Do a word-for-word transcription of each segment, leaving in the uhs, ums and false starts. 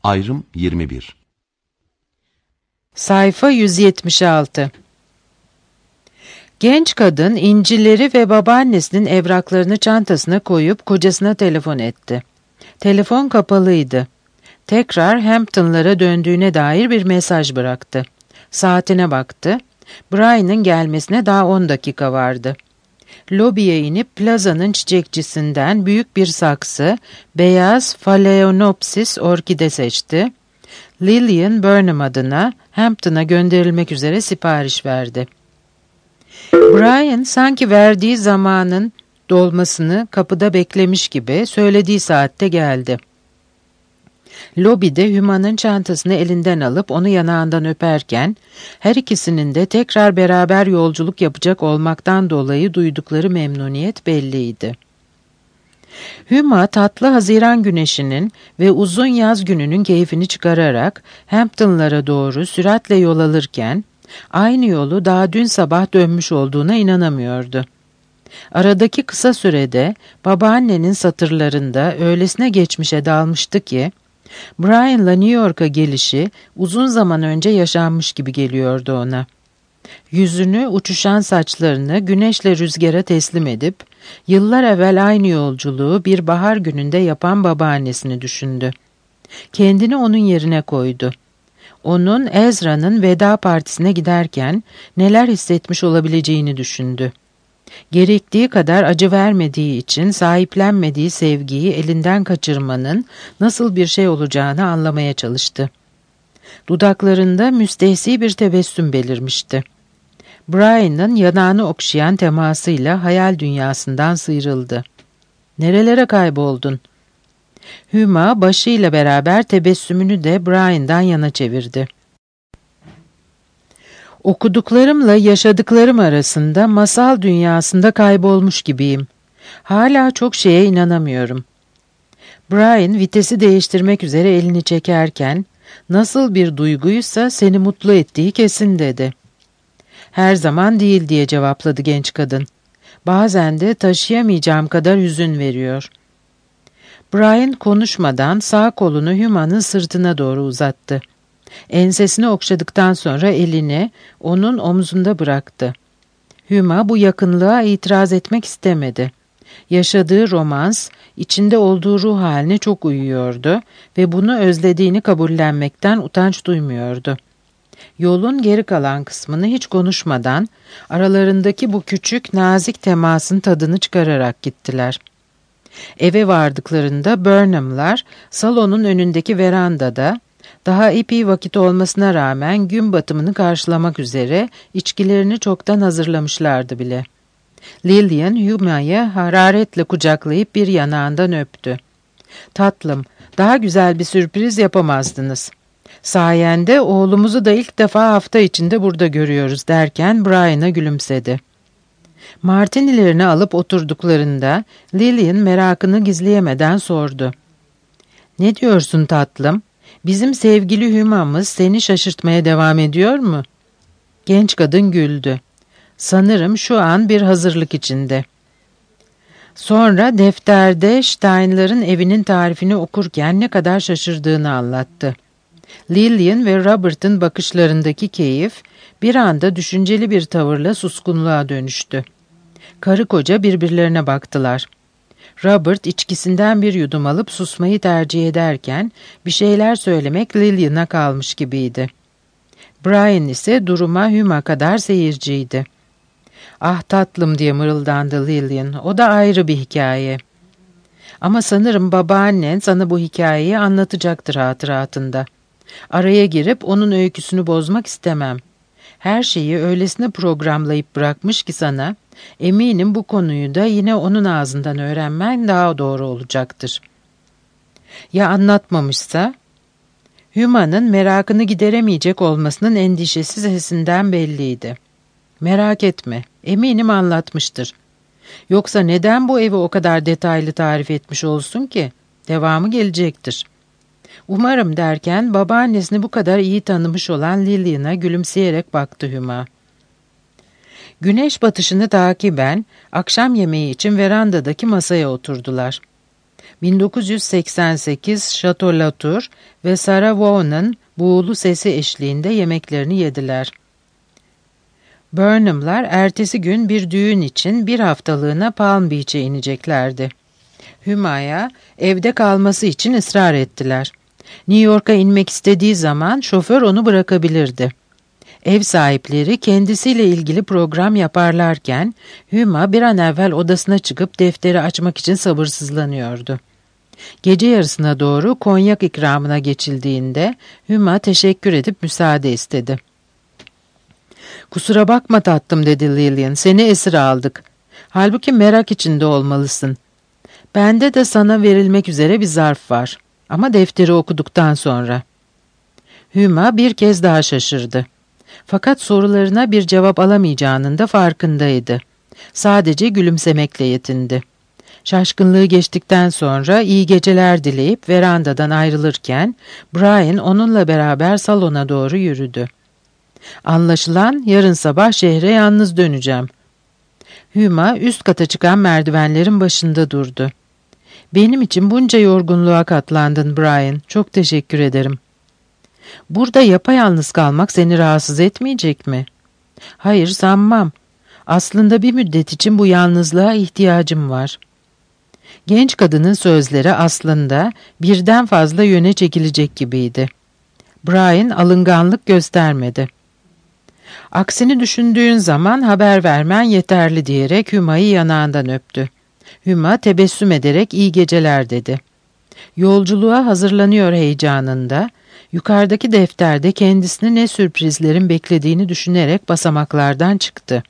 Ayrım yirmi bir. Sayfa yüz yetmiş altı. Genç kadın incileri ve babaannesinin evraklarını çantasına koyup kocasına telefon etti. Telefon kapalıydı. Tekrar Hampton'lara döndüğüne dair bir mesaj bıraktı. Saatine baktı. Brian'ın gelmesine daha on dakika vardı. Lobiye inip plazanın çiçekçisinden büyük bir saksı beyaz Phalaenopsis orkide seçti. Lillian Burnham adına Hampton'a gönderilmek üzere sipariş verdi. Brian sanki verdiği zamanın dolmasını kapıda beklemiş gibi söylediği saatte geldi. Lobide Huma'nın çantasını elinden alıp onu yanağından öperken her ikisinin de tekrar beraber yolculuk yapacak olmaktan dolayı duydukları memnuniyet belliydi. Huma tatlı Haziran güneşinin ve uzun yaz gününün keyfini çıkararak Hampton'lara doğru süratle yol alırken aynı yolu daha dün sabah dönmüş olduğuna inanamıyordu. Aradaki kısa sürede babaannenin satırlarında öylesine geçmişe dalmıştı ki Brian'la New York'a gelişi uzun zaman önce yaşanmış gibi geliyordu ona. Yüzünü, uçuşan saçlarını güneşle rüzgara teslim edip yıllar evvel aynı yolculuğu bir bahar gününde yapan babaannesini düşündü. Kendini onun yerine koydu. Onun Ezra'nın veda partisine giderken neler hissetmiş olabileceğini düşündü. Gerektiği kadar acı vermediği için sahiplenmediği sevgiyi elinden kaçırmanın nasıl bir şey olacağını anlamaya çalıştı. Dudaklarında müstehsi bir tebessüm belirmişti. Brian'ın yanağını okşayan temasıyla hayal dünyasından sıyrıldı. "Nerelere kayboldun?" Huma başıyla beraber tebessümünü de Brian'dan yana çevirdi. "Okuduklarımla yaşadıklarım arasında masal dünyasında kaybolmuş gibiyim. Hala çok şeye inanamıyorum." Brian vitesi değiştirmek üzere elini çekerken, "Nasıl bir duyguysa seni mutlu ettiği kesin," dedi. "Her zaman değil," diye cevapladı genç kadın. "Bazen de taşıyamayacağım kadar hüzün veriyor." Brian konuşmadan sağ kolunu Huma'nın sırtına doğru uzattı. Ensesini okşadıktan sonra elini onun omzunda bıraktı. Huma bu yakınlığa itiraz etmek istemedi. Yaşadığı romans, içinde olduğu ruh haline çok uyuyordu ve bunu özlediğini kabullenmekten utanç duymuyordu. Yolun geri kalan kısmını hiç konuşmadan aralarındaki bu küçük nazik temasın tadını çıkararak gittiler. Eve vardıklarında Burnham'lar salonun önündeki verandada daha epey vakit olmasına rağmen gün batımını karşılamak üzere içkilerini çoktan hazırlamışlardı bile. Lillian Huma'yı hararetle kucaklayıp bir yanağından öptü. "Tatlım, daha güzel bir sürpriz yapamazdınız. Sayende oğlumuzu da ilk defa hafta içinde burada görüyoruz," derken Brian'a gülümsedi. Martinilerini alıp oturduklarında Lillian merakını gizleyemeden sordu. "Ne diyorsun tatlım? Bizim sevgili Huma'mız seni şaşırtmaya devam ediyor mu?" Genç kadın güldü. "Sanırım şu an bir hazırlık içinde." Sonra defterde Stein'ların evinin tarifini okurken ne kadar şaşırdığını anlattı. Lillian ve Robert'ın bakışlarındaki keyif bir anda düşünceli bir tavırla suskunluğa dönüştü. Karı koca birbirlerine baktılar. Robert içkisinden bir yudum alıp susmayı tercih ederken bir şeyler söylemek Lillian'a kalmış gibiydi. Brian ise duruma Huma kadar seyirciydi. "Ah tatlım," diye mırıldandı Lillian, "o da ayrı bir hikaye. Ama sanırım babaannen sana bu hikayeyi anlatacaktır hatıratında. Araya girip onun öyküsünü bozmak istemem. Her şeyi öylesine programlayıp bırakmış ki sana, eminim bu konuyu da yine onun ağzından öğrenmen daha doğru olacaktır." "Ya anlatmamışsa?" Huma'nın merakını gideremeyecek olmasının endişesi sesinden belliydi. "Merak etme, eminim anlatmıştır. Yoksa neden bu evi o kadar detaylı tarif etmiş olsun ki? Devamı gelecektir." "Umarım," derken babaannesini bu kadar iyi tanımış olan Lillian'a gülümseyerek baktı Huma. Güneş batışını takiben akşam yemeği için verandadaki masaya oturdular. bin dokuz yüz seksen sekiz Chateau Latour ve Sarah Vaughan'ın buğulu sesi eşliğinde yemeklerini yediler. Burnham'lar ertesi gün bir düğün için bir haftalığına Palm Beach'e ineceklerdi. Hüma'ya evde kalması için ısrar ettiler. New York'a inmek istediği zaman şoför onu bırakabilirdi. Ev sahipleri kendisiyle ilgili program yaparlarken Hüma bir an evvel odasına çıkıp defteri açmak için sabırsızlanıyordu. Gece yarısına doğru konyak ikramına geçildiğinde Hüma teşekkür edip müsaade istedi. "Kusura bakma tatlım," dedi Lillian, "seni esir aldık. Halbuki merak içinde olmalısın. Bende de sana verilmek üzere bir zarf var. Ama defteri okuduktan sonra." Hüma bir kez daha şaşırdı. Fakat sorularına bir cevap alamayacağının da farkındaydı. Sadece gülümsemekle yetindi. Şaşkınlığı geçtikten sonra iyi geceler dileyip verandadan ayrılırken Brian onunla beraber salona doğru yürüdü. "Anlaşılan yarın sabah şehre yalnız döneceğim." Hüma üst kata çıkan merdivenlerin başında durdu. "Benim için bunca yorgunluğa katlandın Brian. Çok teşekkür ederim." "Burada yapayalnız kalmak seni rahatsız etmeyecek mi?" "Hayır, sanmam. Aslında bir müddet için bu yalnızlığa ihtiyacım var." Genç kadının sözleri aslında birden fazla yöne çekilecek gibiydi. Brian alınganlık göstermedi. "Aksini düşündüğün zaman haber vermen yeterli," diyerek Hüma'yı yanağından öptü. Hüma tebessüm ederek "iyi geceler," dedi. Yolculuğa hazırlanıyor heyecanında, yukarıdaki defterde kendisini ne sürprizlerin beklediğini düşünerek basamaklardan çıktı.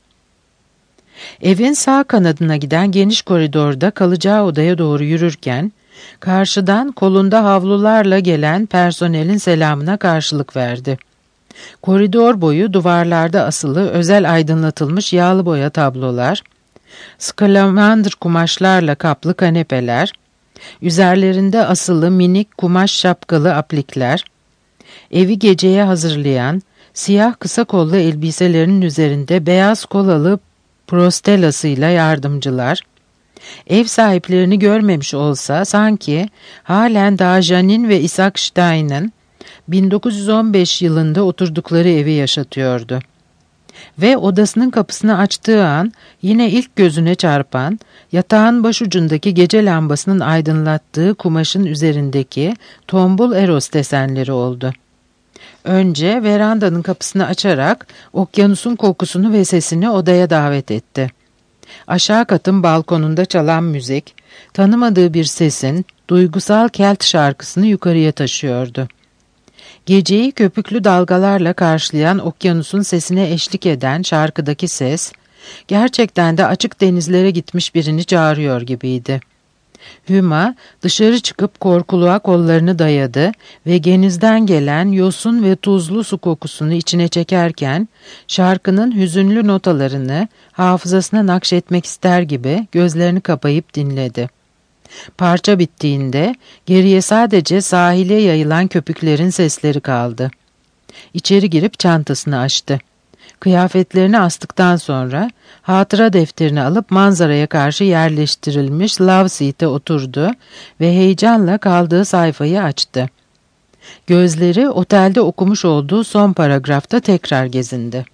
Evin sağ kanadına giden geniş koridorda kalacağı odaya doğru yürürken, karşıdan kolunda havlularla gelen personelin selamına karşılık verdi. Koridor boyu duvarlarda asılı özel aydınlatılmış yağlı boya tablolar, skalamandır kumaşlarla kaplı kanepeler, üzerlerinde asılı minik kumaş şapkalı aplikler, evi geceye hazırlayan siyah kısa kollu elbiselerinin üzerinde beyaz kolalı prostelasıyla yardımcılar, ev sahiplerini görmemiş olsa sanki halen daha Janine ve Isaac Stein'in bin dokuz yüz on beş yılında oturdukları evi yaşatıyordu. Ve odasının kapısını açtığı an yine ilk gözüne çarpan yatağın başucundaki gece lambasının aydınlattığı kumaşın üzerindeki tombul eros desenleri oldu. Önce verandanın kapısını açarak okyanusun kokusunu ve sesini odaya davet etti. Aşağı katın balkonunda çalan müzik, tanımadığı bir sesin duygusal Kelt şarkısını yukarıya taşıyordu. Geceyi köpüklü dalgalarla karşılayan okyanusun sesine eşlik eden şarkıdaki ses, gerçekten de açık denizlere gitmiş birini çağırıyor gibiydi. Hüma dışarı çıkıp korkuluğa kollarını dayadı ve genizden gelen yosun ve tuzlu su kokusunu içine çekerken şarkının hüzünlü notalarını hafızasına nakşetmek ister gibi gözlerini kapayıp dinledi. Parça bittiğinde geriye sadece sahile yayılan köpüklerin sesleri kaldı. İçeri girip çantasını açtı. Kıyafetlerini astıktan sonra hatıra defterini alıp manzaraya karşı yerleştirilmiş love seat'e oturdu ve heyecanla kaldığı sayfayı açtı. Gözleri otelde okumuş olduğu son paragrafta tekrar gezindi.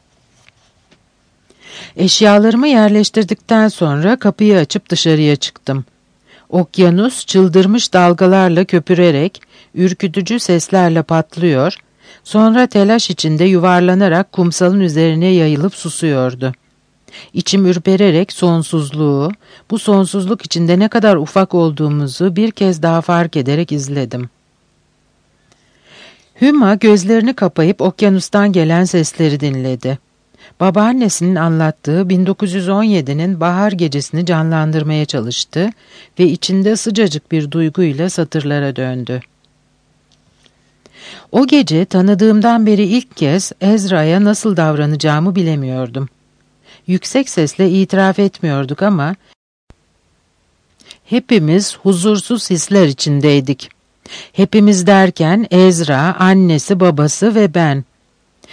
Eşyalarımı yerleştirdikten sonra kapıyı açıp dışarıya çıktım. Okyanus çıldırmış dalgalarla köpürerek, ürkütücü seslerle patlıyor, sonra telaş içinde yuvarlanarak kumsalın üzerine yayılıp susuyordu. İçim ürpererek sonsuzluğu, bu sonsuzluk içinde ne kadar ufak olduğumuzu bir kez daha fark ederek izledim. Hüma gözlerini kapayıp okyanustan gelen sesleri dinledi. Babaannesinin anlattığı bin dokuz yüz on yedinin bahar gecesini canlandırmaya çalıştı ve içinde sıcacık bir duyguyla satırlara döndü. O gece tanıdığımdan beri ilk kez Ezra'ya nasıl davranacağımı bilemiyordum. Yüksek sesle itiraf etmiyorduk ama hepimiz huzursuz hisler içindeydik. Hepimiz derken Ezra, annesi, babası ve ben.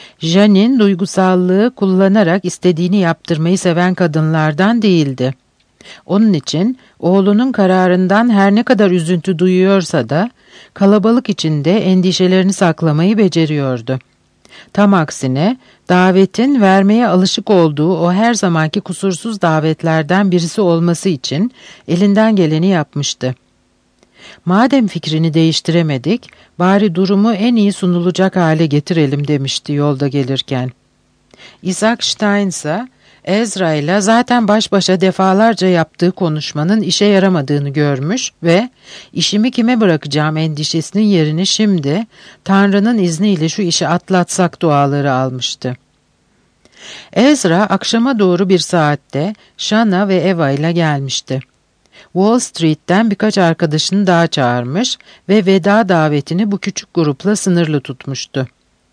Janine duygusallığı kullanarak istediğini yaptırmayı seven kadınlardan değildi. Onun için oğlunun kararından her ne kadar üzüntü duyuyorsa da kalabalık içinde endişelerini saklamayı beceriyordu. Tam aksine davetin vermeye alışık olduğu o her zamanki kusursuz davetlerden birisi olması için elinden geleni yapmıştı. Madem fikrini değiştiremedik, bari durumu en iyi sunulacak hale getirelim demişti yolda gelirken. Isaac Stein ise Ezra ile zaten baş başa defalarca yaptığı konuşmanın işe yaramadığını görmüş ve işimi kime bırakacağım endişesinin yerini şimdi Tanrı'nın izniyle şu işi atlatsak duaları almıştı. Ezra akşama doğru bir saatte Shana ve Eva ile gelmişti. Wall Street'ten birkaç arkadaşını daha çağırmış ve veda davetini bu küçük grupla sınırlı tutmuştu.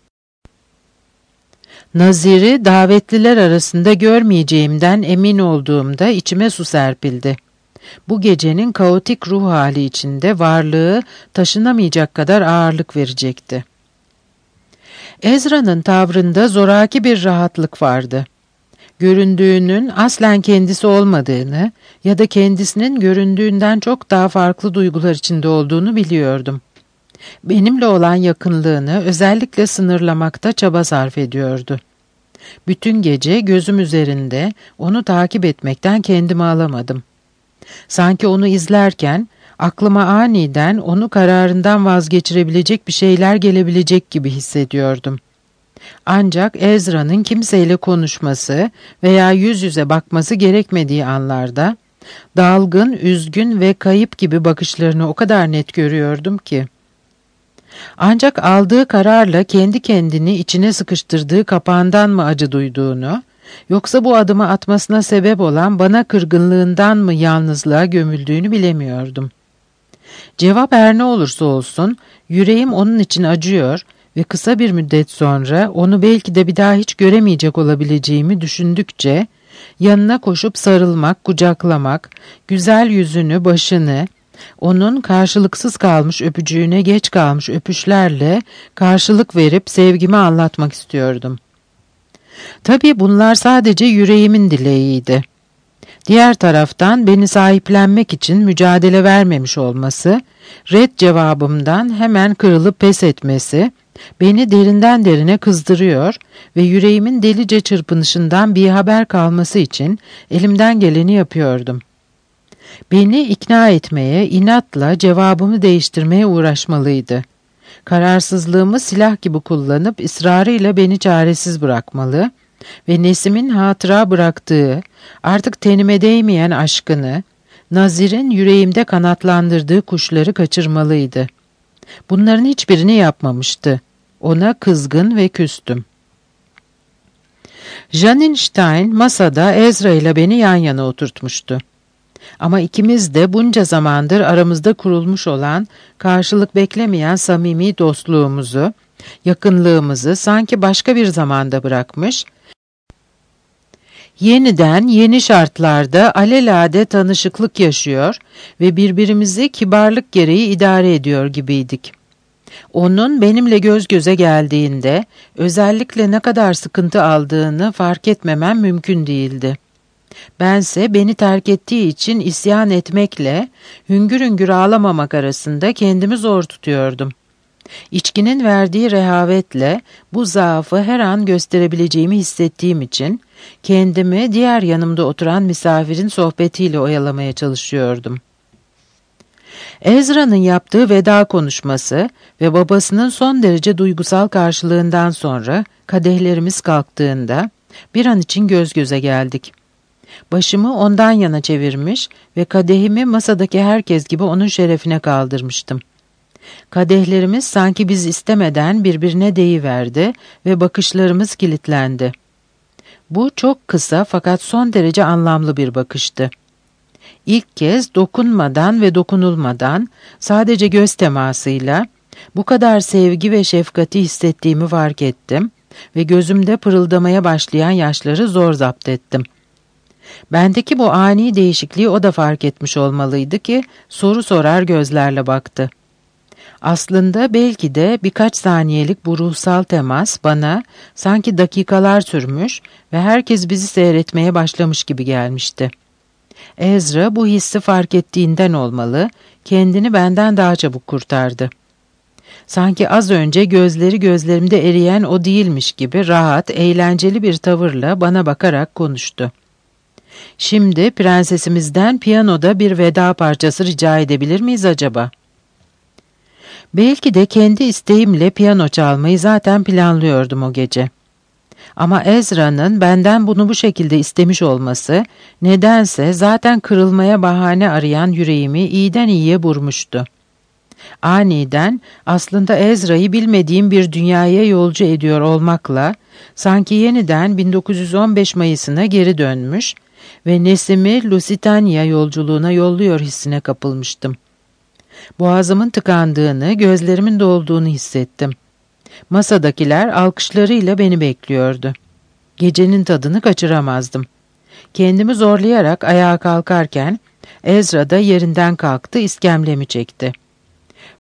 Nazir'i davetliler arasında görmeyeceğimden emin olduğumda içime su serpildi. Bu gecenin kaotik ruh hali içinde varlığı taşınamayacak kadar ağırlık verecekti. Ezra'nın tavrında zoraki bir rahatlık vardı. Göründüğünün aslen kendisi olmadığını ya da kendisinin göründüğünden çok daha farklı duygular içinde olduğunu biliyordum. Benimle olan yakınlığını özellikle sınırlamakta çaba sarf ediyordu. Bütün gece gözüm üzerinde onu takip etmekten kendimi alamadım. Sanki onu izlerken aklıma aniden onu kararından vazgeçirebilecek bir şeyler gelebilecek gibi hissediyordum. Ancak Ezra'nın kimseyle konuşması veya yüz yüze bakması gerekmediği anlarda dalgın, üzgün ve kayıp gibi bakışlarını o kadar net görüyordum ki. Ancak aldığı kararla kendi kendini içine sıkıştırdığı kapağından mı acı duyduğunu, yoksa bu adımı atmasına sebep olan bana kırgınlığından mı yalnızlığa gömüldüğünü bilemiyordum. Cevap her ne olursa olsun, yüreğim onun için acıyor ve kısa bir müddet sonra onu belki de bir daha hiç göremeyecek olabileceğimi düşündükçe, yanına koşup sarılmak, kucaklamak, güzel yüzünü, başını, onun karşılıksız kalmış öpücüğüne geç kalmış öpüşlerle karşılık verip sevgimi anlatmak istiyordum. Tabii bunlar sadece yüreğimin dileğiydi. Diğer taraftan beni sahiplenmek için mücadele vermemiş olması, red cevabımdan hemen kırılıp pes etmesi, beni derinden derine kızdırıyor ve yüreğimin delice çırpınışından bir haber kalması için elimden geleni yapıyordum. Beni ikna etmeye, inatla cevabımı değiştirmeye uğraşmalıydı. Kararsızlığımı silah gibi kullanıp ısrarıyla beni çaresiz bırakmalı ve Nesim'in hatıra bıraktığı, artık tenime değmeyen aşkını, Nazir'in yüreğimde kanatlandırdığı kuşları kaçırmalıydı. Bunların hiçbirini yapmamıştı. Ona kızgın ve küstüm. Janine Stein masada Ezra ile beni yan yana oturtmuştu. Ama ikimiz de bunca zamandır aramızda kurulmuş olan, karşılık beklemeyen samimi dostluğumuzu, yakınlığımızı sanki başka bir zamanda bırakmış, yeniden yeni şartlarda alelade tanışıklık yaşıyor ve birbirimizi kibarlık gereği idare ediyor gibiydik. Onun benimle göz göze geldiğinde özellikle ne kadar sıkıntı aldığını fark etmemem mümkün değildi. Bense beni terk ettiği için isyan etmekle hüngür hüngür ağlamamak arasında kendimi zor tutuyordum. İçkinin verdiği rehavetle bu zaafı her an gösterebileceğimi hissettiğim için kendimi diğer yanımda oturan misafirin sohbetiyle oyalamaya çalışıyordum. Ezra'nın yaptığı veda konuşması ve babasının son derece duygusal karşılığından sonra kadehlerimiz kalktığında bir an için göz göze geldik. Başımı ondan yana çevirmiş ve kadehimi masadaki herkes gibi onun şerefine kaldırmıştım. Kadehlerimiz sanki biz istemeden birbirine değiverdi ve bakışlarımız kilitlendi. Bu çok kısa fakat son derece anlamlı bir bakıştı. İlk kez dokunmadan ve dokunulmadan, sadece göz temasıyla bu kadar sevgi ve şefkati hissettiğimi fark ettim ve gözümde pırıldamaya başlayan yaşları zor zapt ettim. Bendeki bu ani değişikliği o da fark etmiş olmalıydı ki soru sorar gözlerle baktı. Aslında belki de birkaç saniyelik bu ruhsal temas bana sanki dakikalar sürmüş ve herkes bizi seyretmeye başlamış gibi gelmişti. Ezra bu hissi fark ettiğinden olmalı, kendini benden daha çabuk kurtardı. Sanki az önce gözleri gözlerimde eriyen o değilmiş gibi rahat, eğlenceli bir tavırla bana bakarak konuştu. Şimdi prensesimizden piyanoda bir veda parçası rica edebilir miyiz acaba? Belki de kendi isteğimle piyano çalmayı zaten planlıyordum o gece. Ama Ezra'nın benden bunu bu şekilde istemiş olması, nedense zaten kırılmaya bahane arayan yüreğimi iyiden iyiye vurmuştu. Aniden aslında Ezra'yı bilmediğim bir dünyaya yolcu ediyor olmakla, sanki yeniden bin dokuz yüz on beş Mayıs'ına geri dönmüş ve Nesim'i Lusitania yolculuğuna yolluyor hissine kapılmıştım. Boğazımın tıkandığını, gözlerimin dolduğunu hissettim. Masadakiler alkışlarıyla beni bekliyordu. Gecenin tadını kaçıramazdım. Kendimi zorlayarak ayağa kalkarken Ezra da yerinden kalktı, iskemlemi çekti.